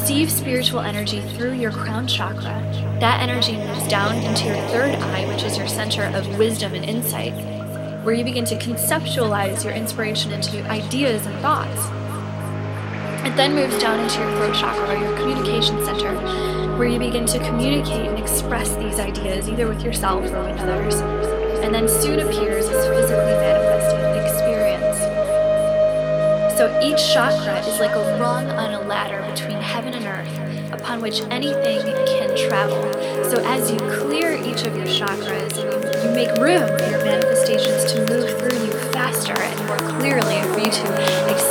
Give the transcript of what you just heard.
receive spiritual energy through your crown chakra. That energy moves down into your third eye, which is your center of wisdom and insight, where you begin to conceptualize your inspiration into ideas and thoughts. It then moves down into your throat chakra, or your communication center, where you begin to communicate and express these ideas, either with yourself or with others, and then soon appears as physically manifested experience. So each chakra is like a rung on a ladder between heaven and earth, upon which anything can travel. So as you clear each of your chakras, you make room for your manifestations to move through you faster and more clearly, for you to